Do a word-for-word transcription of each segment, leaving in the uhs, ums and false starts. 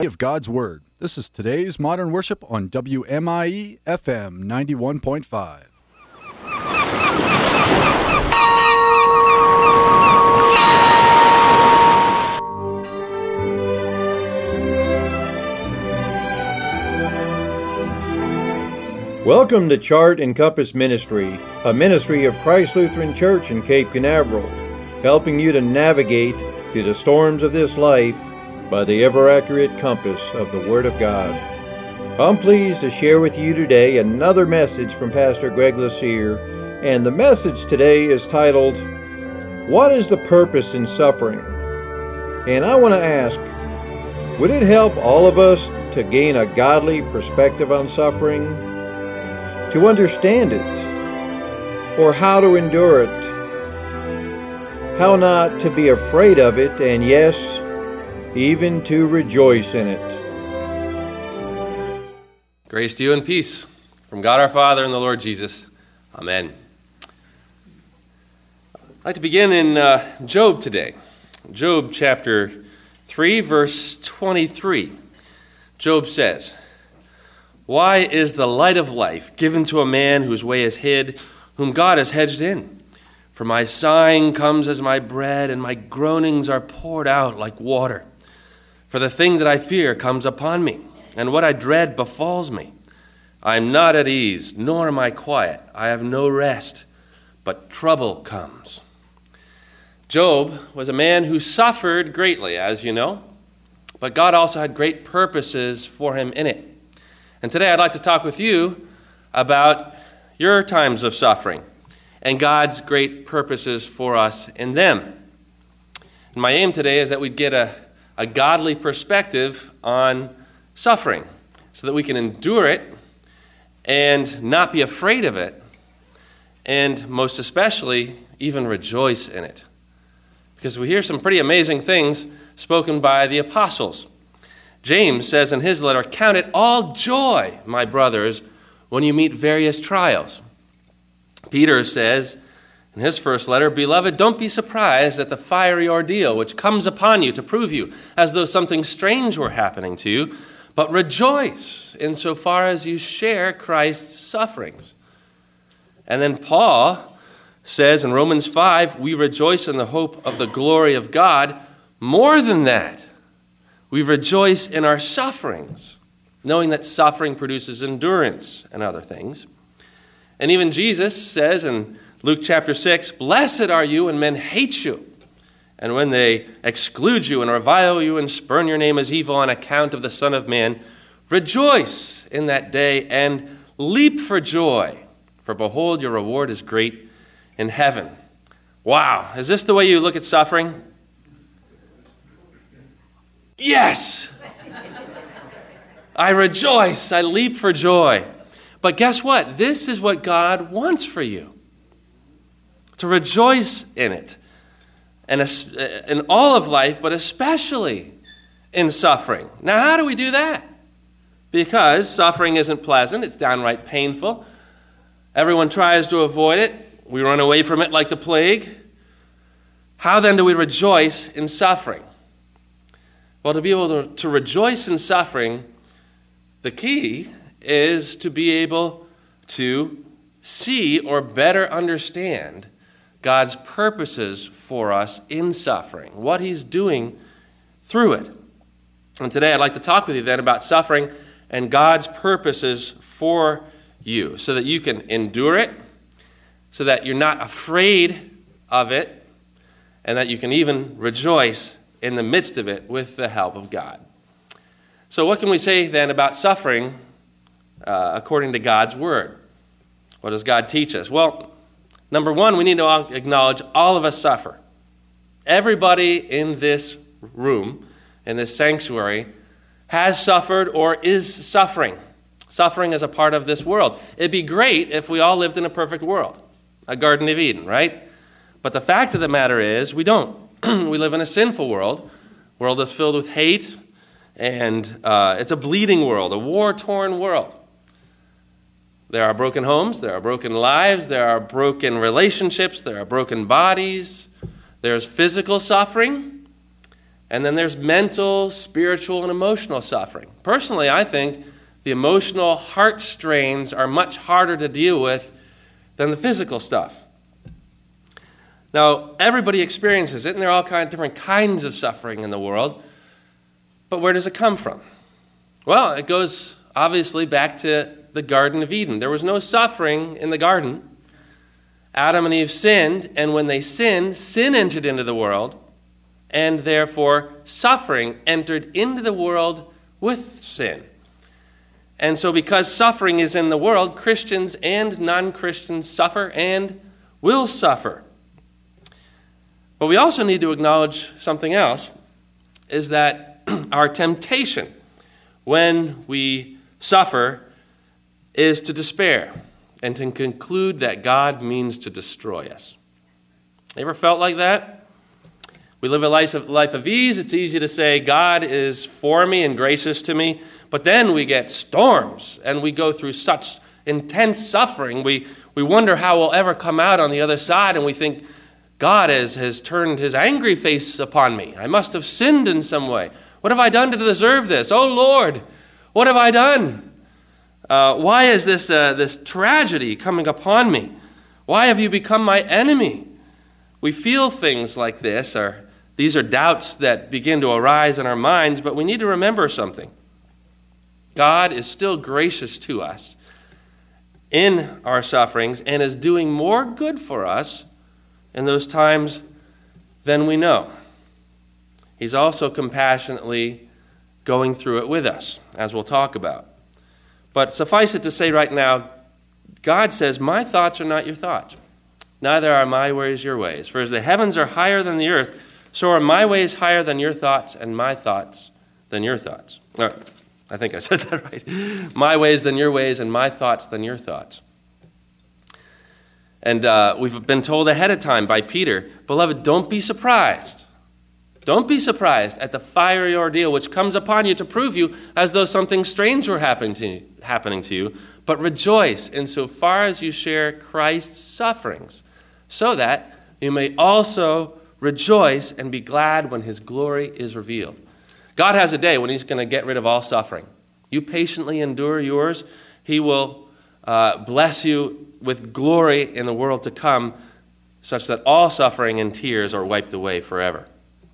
Of God's Word. This is today's Modern Worship on W M I E F M ninety-one point five. Welcome to Chart and Compass Ministry, a ministry of Christ Lutheran Church in Cape Canaveral, helping you to navigate through the storms of this life by the ever-accurate compass of the Word of God. I'm pleased to share with you today another message from Pastor Greg Lassere, and the message today is titled, What is the Purpose in Suffering? And I want to ask, would it help all of us to gain a godly perspective on suffering, to understand it, or how to endure it, how not to be afraid of it, and yes, even to rejoice in it? Grace to you and peace from God our Father and the Lord Jesus. Amen. I'd like to begin in uh, Job today. Job chapter three, verse twenty-three. Job says, Why is the light of life given to a man whose way is hid, whom God has hedged in? For my sighing comes as my bread, and my groanings are poured out like water. For the thing that I fear comes upon me, and what I dread befalls me. I am not at ease, nor am I quiet. I have no rest, but trouble comes. Job was a man who suffered greatly, as you know, but God also had great purposes for him in it. And today I'd like to talk with you about your times of suffering and God's great purposes for us in them. And my aim today is that we'd get a a godly perspective on suffering so that we can endure it and not be afraid of it, and most especially even rejoice in it. Because we hear some pretty amazing things spoken by the apostles. James says in his letter, Count it all joy, my brothers, when you meet various trials. Peter says in his first letter, Beloved, don't be surprised at the fiery ordeal which comes upon you to prove you, as though something strange were happening to you, but rejoice insofar as you share Christ's sufferings. And then Paul says in Romans five, we rejoice in the hope of the glory of God. More than that, we rejoice in our sufferings, knowing that suffering produces endurance and other things. And even Jesus says in Luke chapter six, Blessed are you when men hate you, and when they exclude you and revile you and spurn your name as evil on account of the Son of Man. Rejoice in that day and leap for joy, for behold, your reward is great in heaven. Wow, is this the way you look at suffering? Yes! I rejoice, I leap for joy. But guess what? This is what God wants for you. To rejoice in it, and in all of life, but especially in suffering. Now, how do we do that? Because suffering isn't pleasant, it's downright painful. Everyone tries to avoid it. We run away from it like the plague. How then do we rejoice in suffering? Well, to be able to, to rejoice in suffering, the key is to be able to see or better understand God's purposes for us in suffering, what he's doing through it. And today I'd like to talk with you then about suffering and God's purposes for you so that you can endure it, so that you're not afraid of it, and that you can even rejoice in the midst of it with the help of God. So what can we say then about suffering uh, according to God's word? What does God teach us? Well, number one, we need to acknowledge all of us suffer. Everybody in this room, in this sanctuary, has suffered or is suffering. Suffering is a part of this world. It'd be great if we all lived in a perfect world, a Garden of Eden, right? But the fact of the matter is we don't. We live in a sinful world, a world that's filled with hate, and uh, it's a bleeding world, a war-torn world. There are broken homes, there are broken lives, there are broken relationships, there are broken bodies, there's physical suffering, And then there's mental, spiritual, and emotional suffering. Personally, I think the emotional heart strains are much harder to deal with than the physical stuff. Now, everybody experiences it, and there are all kinds of different kinds of suffering in the world. But where does it come from? Well, it goes obviously back to the Garden of Eden. There was no suffering in the garden. Adam and Eve sinned, and when they sinned, sin entered into the world, and therefore suffering entered into the world with sin. And so because suffering is in the world, Christians and non-Christians suffer and will suffer. But we also need to acknowledge something else, is that our temptation when we suffer is to despair and to conclude that God means to destroy us. Ever felt like that? We live a life of, life of ease. It's easy to say God is for me and gracious to me, but then we get storms and we go through such intense suffering. We, we wonder how we'll ever come out on the other side, and we think God has, has turned his angry face upon me. I must have sinned in some way. What have I done to deserve this? Oh Lord, what have I done? Uh, why is this, uh, this tragedy coming upon me? Why have you become my enemy? We feel things like this, or these are doubts that begin to arise in our minds, but we need to remember something. God is still gracious to us in our sufferings and is doing more good for us in those times than we know. He's also compassionately going through it with us, as we'll talk about. But suffice it to say right now, God says, my thoughts are not your thoughts. Neither are my ways your ways. For as the heavens are higher than the earth, so are my ways higher than your thoughts, and my thoughts than your thoughts. All right, I think I said that right. My ways than your ways, and my thoughts than your thoughts. And uh, we've been told ahead of time by Peter, beloved, don't be surprised. Don't be surprised at the fiery ordeal which comes upon you to prove you as though something strange were happening to you, happening to you, but rejoice insofar as you share Christ's sufferings, so that you may also rejoice and be glad when his glory is revealed. God has a day when he's going to get rid of all suffering. You patiently endure yours. He will uh, bless you with glory in the world to come, such that all suffering and tears are wiped away forever.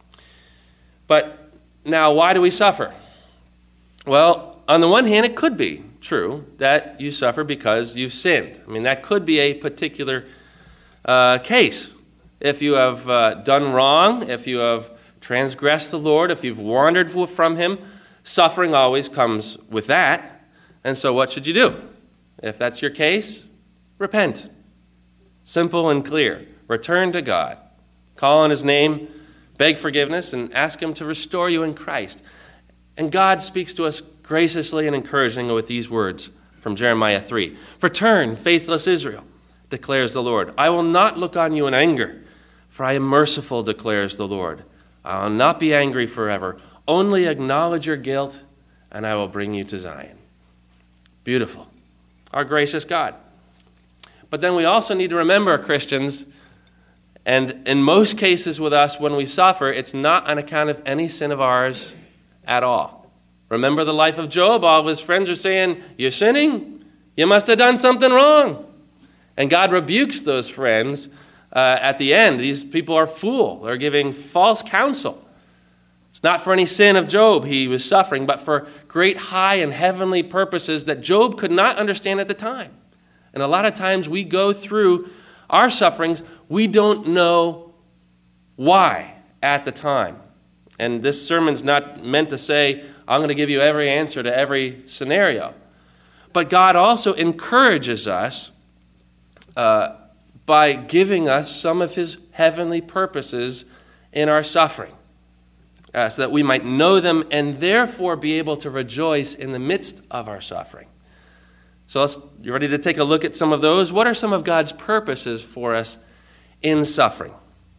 But now, why do we suffer? Well, on the one hand, it could be true that you suffer because you sinned. I mean, that could be a particular uh, case. If you have uh, done wrong, if you have transgressed the Lord, if you've wandered from him, suffering always comes with that. And so what should you do? If that's your case, repent. Simple and clear. Return to God. Call on his name, beg forgiveness, and ask him to restore you in Christ. And God speaks to us graciously and encouragingly with these words from Jeremiah three. Return, faithless Israel, declares the Lord. I will not look on you in anger, for I am merciful, declares the Lord. I will not be angry forever. Only acknowledge your guilt, and I will bring you to Zion. Beautiful. Our gracious God. But then we also need to remember, Christians, and in most cases with us, when we suffer, it's not on account of any sin of ours at all. Remember the life of Job? All of his friends are saying, you're sinning? You must have done something wrong. And God rebukes those friends uh, at the end. These people are fools. They're giving false counsel. It's not for any sin of Job he was suffering, but for great high and heavenly purposes that Job could not understand at the time. And a lot of times we go through our sufferings, we don't know why at the time. And this sermon's not meant to say, I'm going to give you every answer to every scenario. But God also encourages us uh, by giving us some of his heavenly purposes in our suffering, uh, so that we might know them and therefore be able to rejoice in the midst of our suffering. So let's, you ready to take a look at some of those? What are some of God's purposes for us in suffering?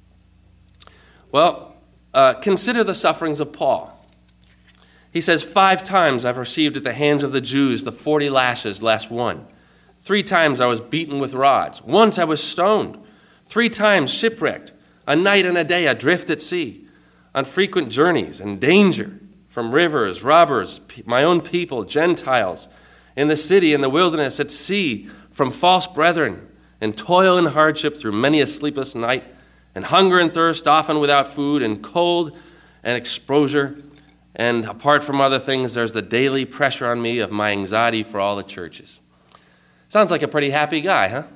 Well, uh, consider the sufferings of Paul. He says, five times I've received at the hands of the Jews the forty lashes less one. Three times I was beaten with rods. Once I was stoned. Three times shipwrecked. A night and a day adrift at sea. on frequent journeys and danger from rivers, robbers, my own people, Gentiles, in the city, in the wilderness, at sea, from false brethren, in toil and hardship through many a sleepless night, and hunger and thirst, often without food, and cold and exposure. And apart from other things, there's the daily pressure on me of my anxiety for all the churches. Sounds like a pretty happy guy, huh?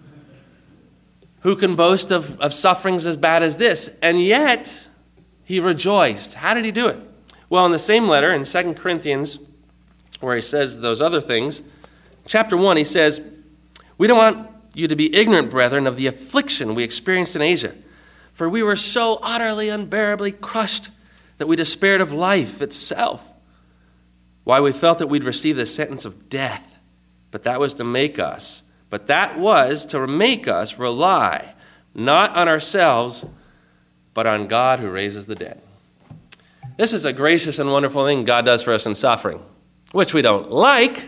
Who can boast of, of sufferings as bad as this? And yet, he rejoiced. How did he do it? Well, in the same letter, in Second Corinthians, where he says those other things, chapter one, he says, we don't want you to be ignorant, brethren, of the affliction we experienced in Asia. For we were so utterly, unbearably crushed that we despaired of life itself. Why, we felt that we'd receive the sentence of death. But that was to make us, but that was to make us rely not on ourselves, but on God who raises the dead. This is a gracious and wonderful thing God does for us in suffering, which we don't like,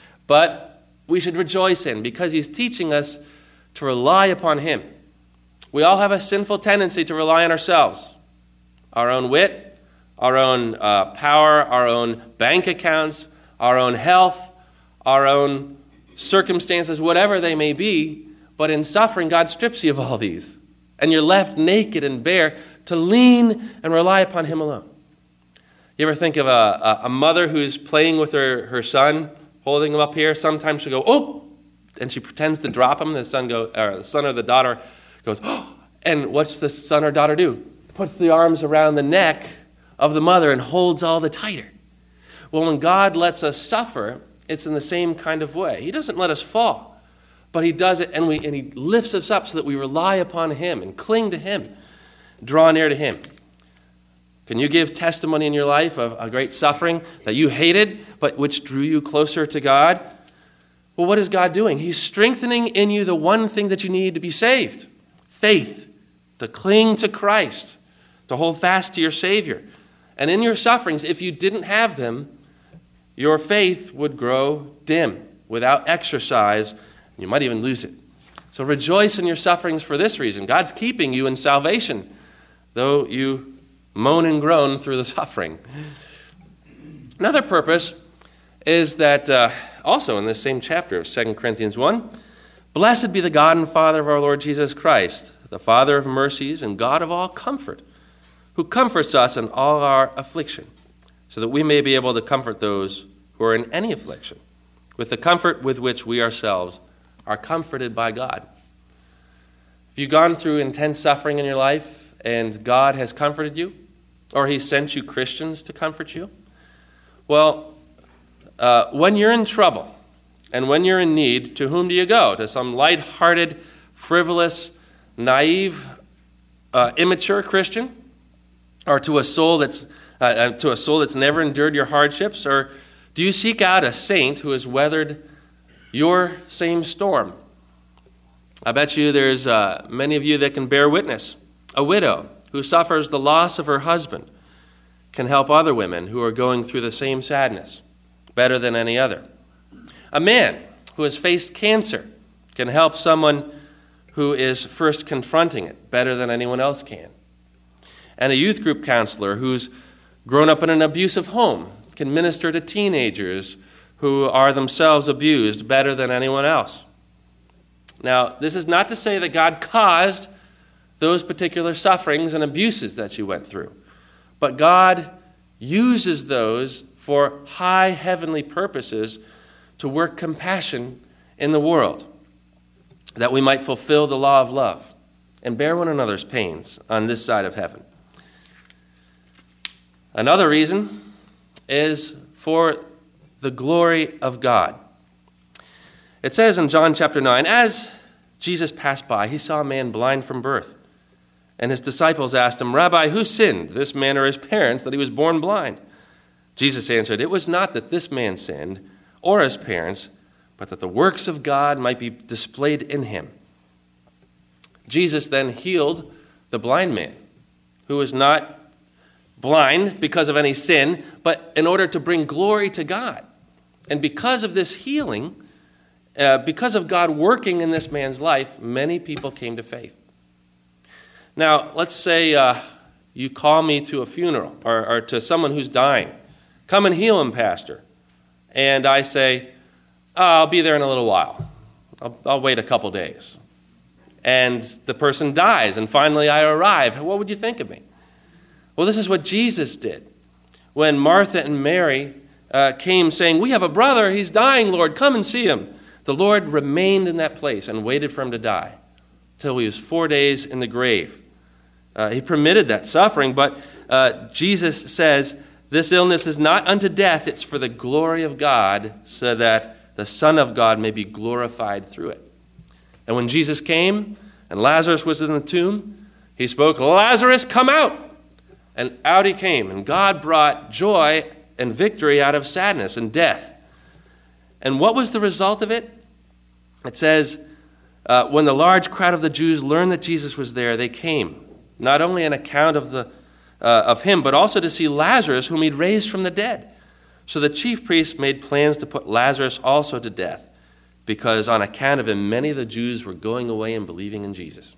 but we should rejoice in because he's teaching us to rely upon him. We all have a sinful tendency to rely on ourselves, our own wit, our own uh, power, our own bank accounts, our own health, our own circumstances, whatever they may be. But in suffering, God strips you of all these, and you're left naked and bare to lean and rely upon him alone. You ever think of a, a mother who's playing with her, her son, holding him up here? Sometimes she'll go, oh, and she pretends to drop him. The son, go, or the son or the daughter goes, oh, and what's the son or daughter do? Puts the arms around the neck of the mother and holds all the tighter. Well, when God lets us suffer, it's in the same kind of way. He doesn't let us fall, but he does it, and, we, and he lifts us up so that we rely upon him and cling to him, draw near to him. Can you give testimony in your life of a great suffering that you hated, but which drew you closer to God? Well, what is God doing? He's strengthening in you the one thing that you need to be saved. Faith, to cling to Christ, to hold fast to your Savior. And in your sufferings, if you didn't have them, your faith would grow dim without exercise. You might even lose it. So rejoice in your sufferings for this reason. God's keeping you in salvation, though you moan and groan through the suffering. Another purpose is that, uh, also in this same chapter of Second Corinthians one, blessed be the God and Father of our Lord Jesus Christ, the Father of mercies and God of all comfort, who comforts us in all our affliction, so that we may be able to comfort those who are in any affliction, with the comfort with which we ourselves are comforted by God. Have you gone through intense suffering in your life and God has comforted you? Or he sent you Christians to comfort you? Well, uh, when you're in trouble and when you're in need, to whom do you go? To some light-hearted, frivolous, naive, uh, immature Christian? Or to a soul that's uh, to a soul that's never endured your hardships? Or do you seek out a saint who has weathered your same storm? I bet you there's uh, many of you that can bear witness. A widow who suffers the loss of her husband can help other women who are going through the same sadness better than any other. A man who has faced cancer can help someone who is first confronting it better than anyone else can. And a youth group counselor who's grown up in an abusive home can minister to teenagers who are themselves abused better than anyone else. Now, this is not to say that God caused those particular sufferings and abuses that you went through. But God uses those for high heavenly purposes to work compassion in the world, that we might fulfill the law of love and bear one another's pains on this side of heaven. Another reason is for the glory of God. It says in John chapter nine, as Jesus passed by, he saw a man blind from birth. And his disciples asked him, Rabbi, who sinned, this man or his parents, that he was born blind? Jesus answered, it was not that this man sinned or his parents, but that the works of God might be displayed in him. Jesus then healed the blind man, who was not blind because of any sin, but in order to bring glory to God. And because of this healing, uh, because of God working in this man's life, many people came to faith. Now, let's say uh, You call me to a funeral or, or to someone who's dying. Come and heal him, Pastor. And I say, oh, I'll be there in a little while. I'll, I'll wait a couple days. And the person dies, and finally I arrive. What would you think of me? Well, this is what Jesus did. When Martha and Mary uh, came saying, we have a brother, he's dying, Lord, come and see him. The Lord remained in that place and waited for him to die till he was four days in the grave. Uh, he permitted that suffering, but uh, Jesus says, this illness is not unto death, it's for the glory of God, so that the Son of God may be glorified through it. And when Jesus came and Lazarus was in the tomb, he spoke, Lazarus, come out! And out he came, and God brought joy and victory out of sadness and death. And what was the result of it? It says, uh, when the large crowd of the Jews learned that Jesus was there, they came, not only on account of, the, uh, of him, but also to see Lazarus, whom he'd raised from the dead. So the chief priests made plans to put Lazarus also to death, because on account of him, many of the Jews were going away and believing in Jesus.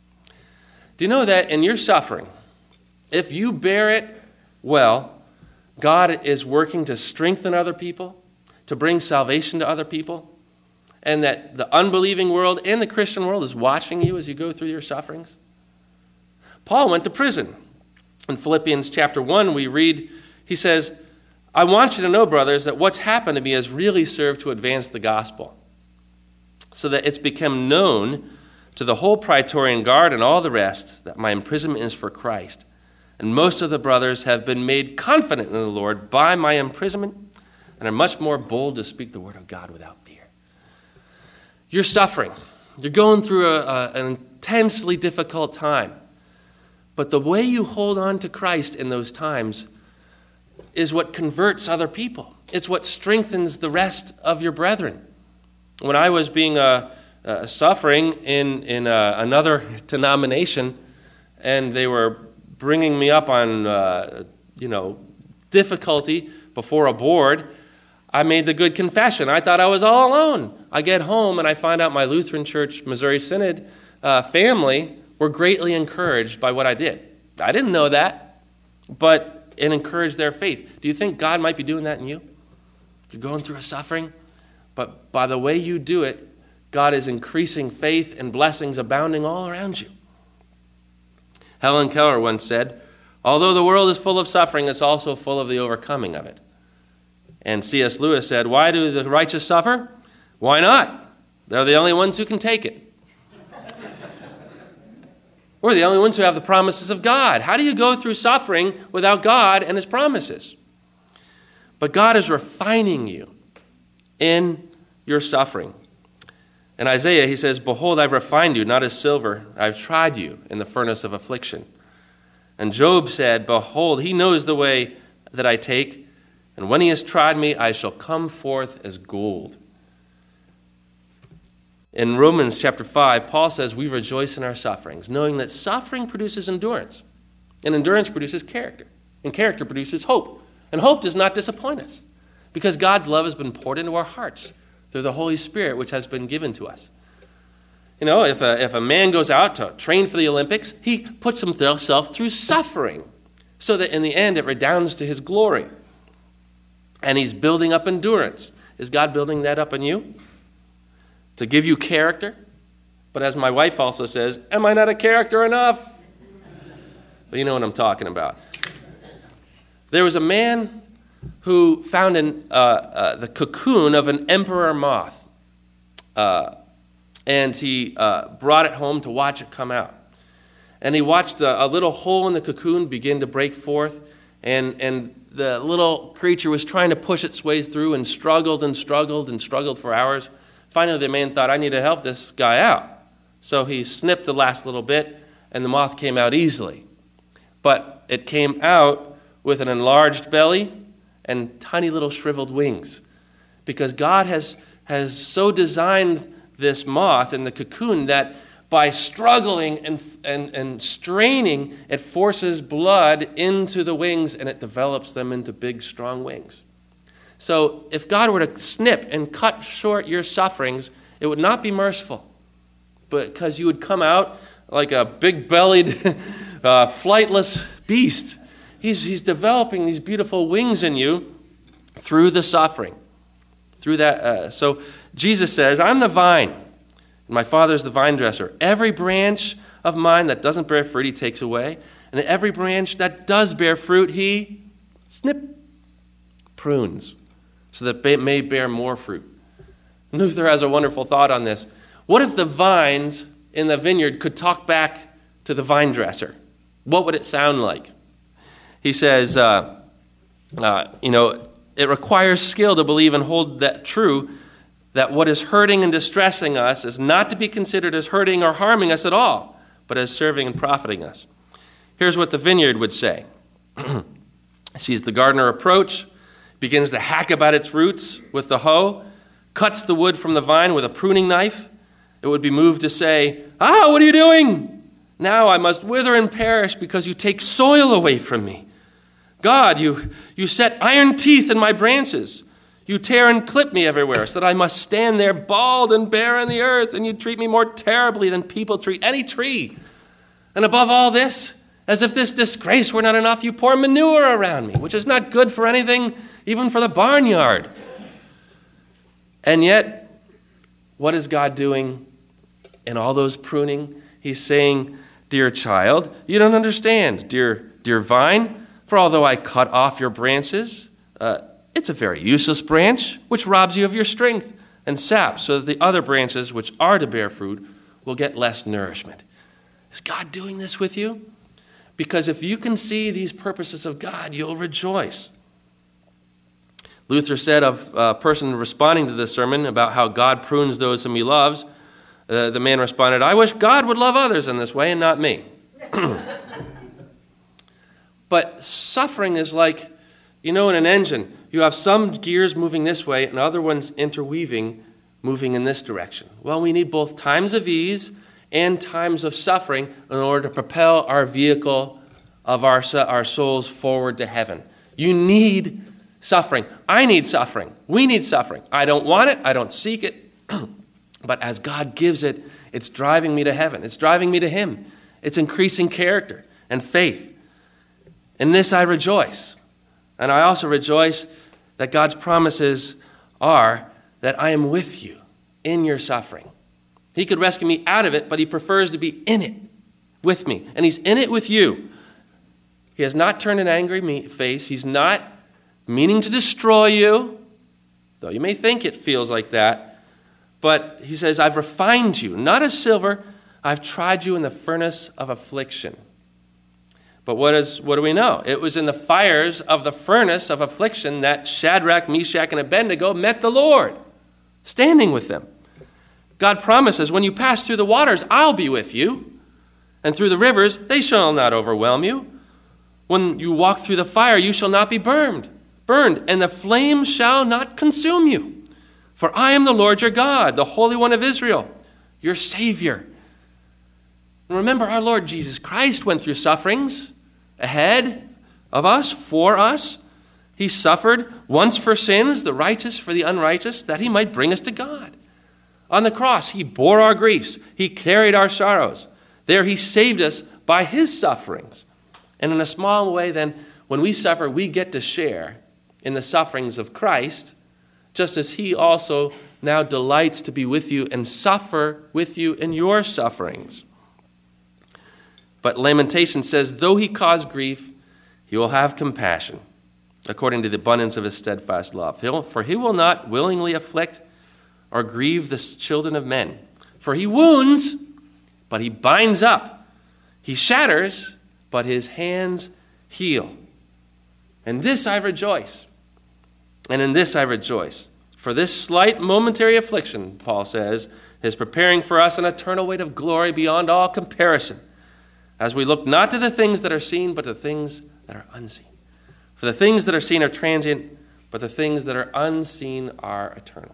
Do you know that in your suffering, if you bear it well, God is working to strengthen other people, to bring salvation to other people, and that the unbelieving world and the Christian world is watching you as you go through your sufferings? Paul went to prison. In Philippians chapter one, we read, he says, I want you to know, brothers, that what's happened to me has really served to advance the gospel, so that it's become known to the whole Praetorian Guard and all the rest that my imprisonment is for Christ. And most of the brothers have been made confident in the Lord by my imprisonment and are much more bold to speak the word of God without fear. You're suffering. You're going through a, a, an intensely difficult time. But the way you hold on to Christ in those times is what converts other people. It's what strengthens the rest of your brethren. When I was being uh, uh, suffering in, in uh, another denomination, and they were bringing me up on, uh, you know, difficulty before a board, I made the good confession. I thought I was all alone. I get home and I find out my Lutheran Church Missouri Synod uh, family were greatly encouraged by what I did. I didn't know that, but it encouraged their faith. Do you think God might be doing that in you? You're going through a suffering, but by the way you do it, God is increasing faith and blessings abounding all around you. Helen Keller once said, although the world is full of suffering, it's also full of the overcoming of it. And C S Lewis said, why do the righteous suffer? Why not? They're the only ones who can take it. We're the only ones who have the promises of God. How do you go through suffering without God and his promises? But God is refining you in your suffering. In Isaiah, he says, behold, I've refined you, not as silver. I've tried you in the furnace of affliction. And Job said, behold, he knows the way that I take, and when he has tried me, I shall come forth as gold. In Romans chapter five, Paul says we rejoice in our sufferings, knowing that suffering produces endurance, and endurance produces character, and character produces hope. And hope does not disappoint us, because God's love has been poured into our hearts through the Holy Spirit, which has been given to us. You know, if a, if a man goes out to train for the Olympics, he puts himself through suffering so that in the end it redounds to his glory. And he's building up endurance. Is God building that up in you? To give you character? But as my wife also says, am I not a character enough? But you know what I'm talking about. There was a man who found in, uh, uh, the cocoon of an emperor moth. Uh, and he uh, brought it home to watch it come out. And he watched a, a little hole in the cocoon begin to break forth. And, and the little creature was trying to push its way through and struggled and struggled and struggled for hours. Finally, the man thought, I need to help this guy out. So he snipped the last little bit, and the moth came out easily. But it came out with an enlarged belly and tiny little shriveled wings, because God has, has so designed this moth in the cocoon that by struggling and, and, and straining, it forces blood into the wings and it develops them into big, strong wings. So if God were to snip and cut short your sufferings, it would not be merciful, but because you would come out like a big-bellied, uh, flightless beast. He's, he's developing these beautiful wings in you through the suffering. Through that. Uh, so Jesus says, I'm the vine, and my Father is the vine dresser. Every branch of mine that doesn't bear fruit, he takes away. And every branch that does bear fruit, he snip, prunes, so that it may bear more fruit. Luther has a wonderful thought on this. What if the vines in the vineyard could talk back to the vine dresser? What would it sound like? He says, uh, uh, you know, it requires skill to believe and hold that true, that what is hurting and distressing us is not to be considered as hurting or harming us at all, but as serving and profiting us. Here's what the vineyard would say. Sees the gardener approach, begins to hack about its roots with the hoe, cuts the wood from the vine with a pruning knife. It would be moved to say, ah, what are you doing? Now I must wither and perish because you take soil away from me. God, you, you set iron teeth in my branches. You tear and clip me everywhere so that I must stand there bald and bare in the earth, and you treat me more terribly than people treat any tree. And above all this, as if this disgrace were not enough, you pour manure around me, which is not good for anything, even for the barnyard. And yet, what is God doing in all those pruning? He's saying, dear child, you don't understand. Dear, dear vine, for although I cut off your branches, uh, it's a very useless branch, which robs you of your strength and sap, so that the other branches which are to bear fruit will get less nourishment. Is God doing this with you? Because if you can see these purposes of God, you'll rejoice. Luther said of a person responding to this sermon about how God prunes those whom he loves, uh, the man responded, I wish God would love others in this way and not me. But suffering is like, you know, in an engine, you have some gears moving this way and other ones interweaving, moving in this direction. Well, we need both times of ease and times of suffering in order to propel our vehicle of our, our souls forward to heaven. You need suffering. I need suffering. We need suffering. I don't want it. I don't seek it. But as God gives it, it's driving me to heaven. It's driving me to him. It's increasing character and faith. In this I rejoice. And I also rejoice that God's promises are that I am with you in your suffering. He could rescue me out of it, but he prefers to be in it with me. And he's in it with you. He has not turned an angry face. He's not meaning to destroy you, though you may think it feels like that. But he says, I've refined you, not as silver. I've tried you in the furnace of affliction. But what is what do we know? It was in the fires of the furnace of affliction that Shadrach, Meshach, and Abednego met the Lord, standing with them. God promises, when you pass through the waters, I'll be with you. And through the rivers, they shall not overwhelm you. When you walk through the fire, you shall not be burned, burned, and the flame shall not consume you. For I am the Lord your God, the Holy One of Israel, your Savior. And remember, our Lord Jesus Christ went through sufferings ahead of us, for us. He suffered once for sins, the righteous for the unrighteous, that he might bring us to God. On the cross, he bore our griefs. He carried our sorrows. There he saved us by his sufferings. And in a small way, then, when we suffer, we get to share in the sufferings of Christ, just as he also now delights to be with you and suffer with you in your sufferings. But Lamentation says, though he cause grief, he will have compassion, according to the abundance of his steadfast love. He'll, for he will not willingly afflict or grieve the children of men. For he wounds, but he binds up. He shatters, but his hands heal. In this I rejoice, and in this I rejoice. For this slight momentary affliction, Paul says, is preparing for us an eternal weight of glory beyond all comparison, as we look not to the things that are seen, but to the things that are unseen. For the things that are seen are transient, but the things that are unseen are eternal.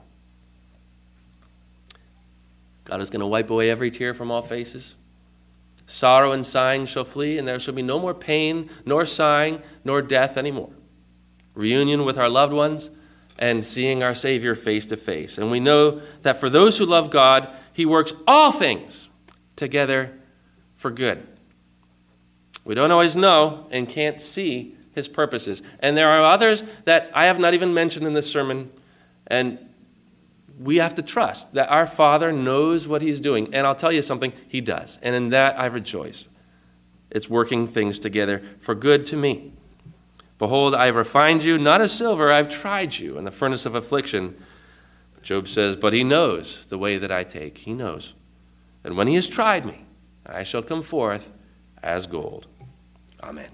God is going to wipe away every tear from all faces. Sorrow and sighing shall flee, and there shall be no more pain, nor sighing, nor death anymore. Reunion with our loved ones and seeing our Savior face to face. And we know that for those who love God, he works all things together for good. We don't always know and can't see his purposes. And there are others that I have not even mentioned in this sermon, and we have to trust that our Father knows what he's doing. And I'll tell you something, he does. And in that I rejoice. It's working things together for good to me. Behold, I have refined you, not as silver, I've tried you in the furnace of affliction. Job says, but he knows the way that I take. He knows. And when he has tried me, I shall come forth as gold. Amen.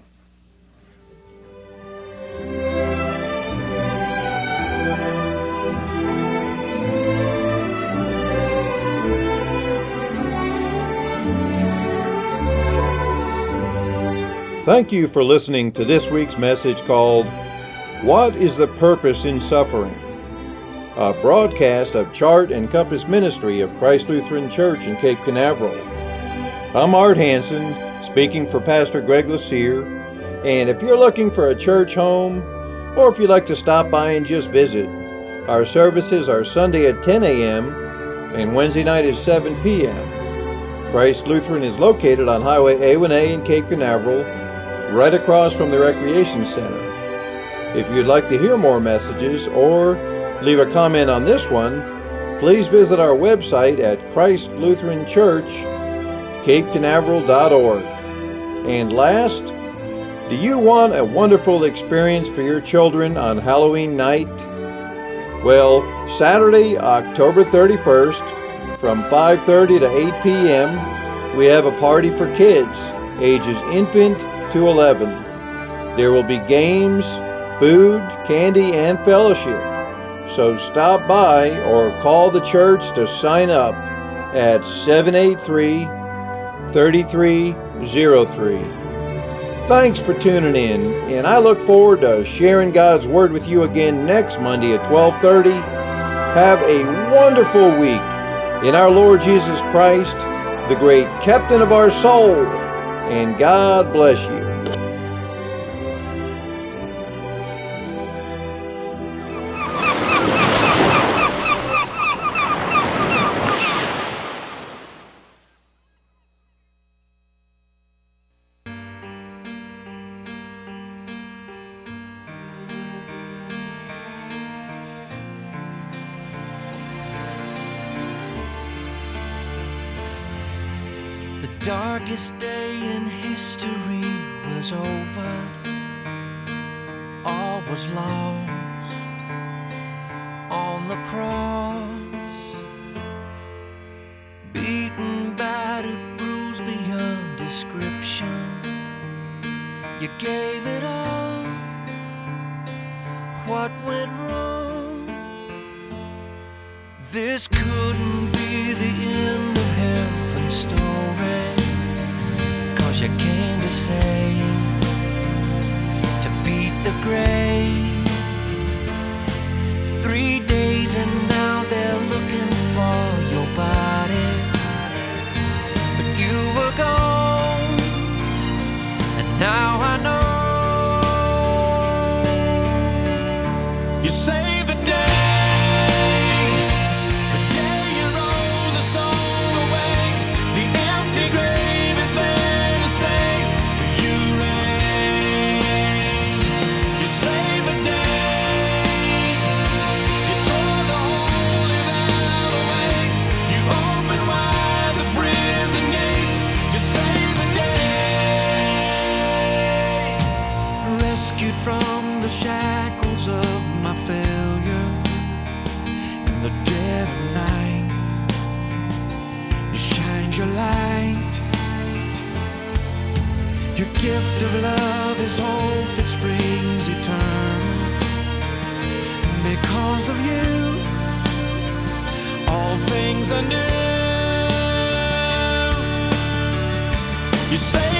Thank you for listening to this week's message called, What is the Purpose in Suffering? A broadcast of Chart and Compass Ministry of Christ Lutheran Church in Cape Canaveral. I'm Art Hansen, speaking for Pastor Greg Lassere, and if you're looking for a church home, or if you'd like to stop by and just visit, our services are Sunday at ten a.m. and Wednesday night at seven p.m. Christ Lutheran is located on Highway A one A in Cape Canaveral, right across from the Recreation Center. If you'd like to hear more messages or leave a comment on this one, please visit our website at christ lutheran church cape canaveral dot org. And last, do you want a wonderful experience for your children on Halloween night? Well, Saturday, October thirty-first, from five thirty to eight p.m., we have a party for kids, ages infant to eleven. There will be games, food, candy, and fellowship. So stop by or call the church to sign up at seven eight three, three three zero three. Thanks for tuning in, and I look forward to sharing God's Word with you again next Monday at twelve thirty. Have a wonderful week in our Lord Jesus Christ, the great captain of our soul, and God bless you. The darkest day in history was over. All was lost on the cross. Beaten, battered, bruised beyond description. You gave it all. What went wrong? This couldn't be the end of heaven's story, 'cause you came to save, to beat the grave. Three days and now they're looking for your body, but you were gone, and now I know. You saved the day. From the shackles of my failure in the dead of night, you shined your light. Your gift of love is hope that springs eternal. And because of you, all things are new. You say